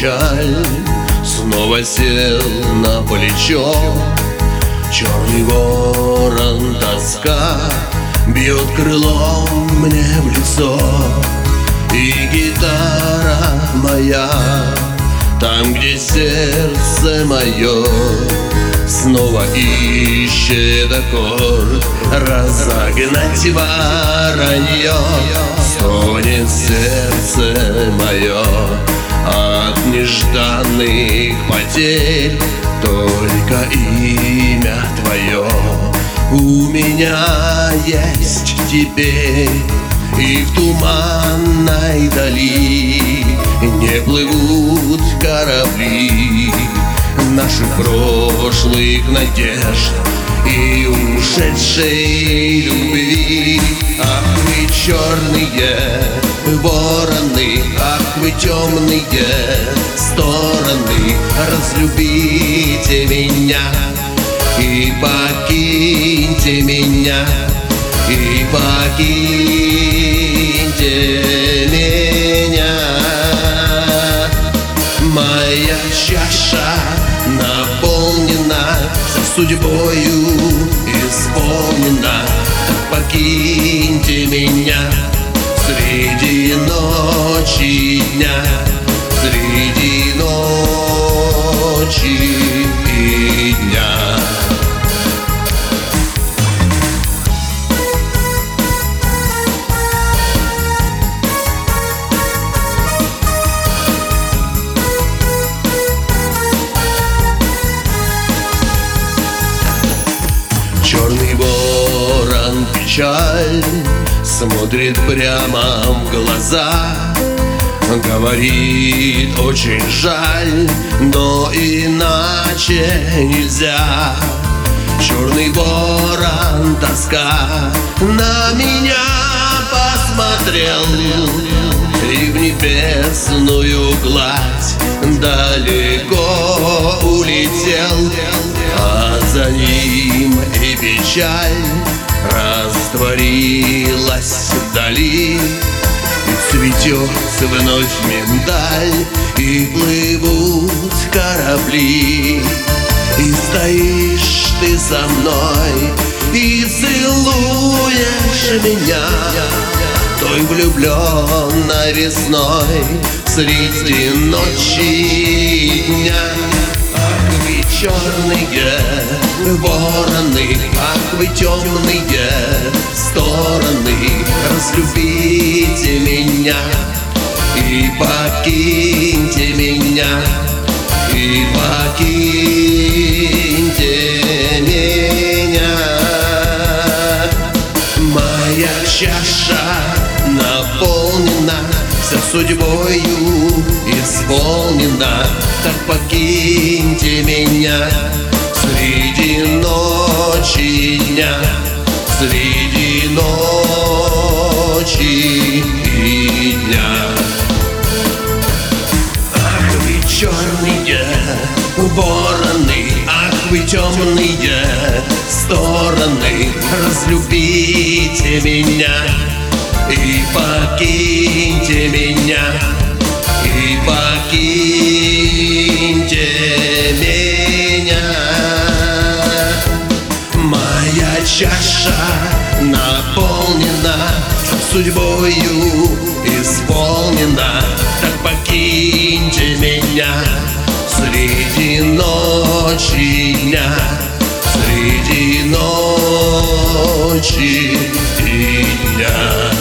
печаль снова сел на плечо. Черный ворон, тоска бьет крылом мне в лицо. И гитара моя там, где сердце мое, снова ищет аккорд разогнать воронье. Стонет сердце мое от нежданных потерь. Только имя твое у меня есть теперь. И в туманной дали не плывут корабли наших прошлых надежд и ушедшей любви. Ах, вы черные вороны, ах, вы темные стороны, разлюбите меня и покиньте меня, и покиньте меня. Моя чаша наполнена, вся судьбою исполнена. Так покиньте меня среди ночи и дня, среди ночи и дня. Черный ворон, печаль смотрит прямо в глаза, говорит: очень жаль, но иначе нельзя. Черный ворон, тоска на меня посмотрел и в небесную гладь далеко улетел. А за ним и печаль растворилась вдали. И цветет вновь миндаль, и плывут корабли. И стоишь ты со мной и целуешь меня той влюбленной весной среди ночи и дня. Ах, вы черные вороны, ах, вы темные стороны, разлюбите меня и покиньте меня, и покиньте меня. Моя чаша наполнена, вся судьбою исполнена. Так покиньте меня среди ночи и дня, среди ночи и дня. Ах, вы черные вороны, ах, вы темные стороны, разлюбите меня и покиньте меня, и покиньте меня. Моя чаша наполнена, судьбою исполнена. Так покиньте меня среди ночи и дня, среди ночи и дня.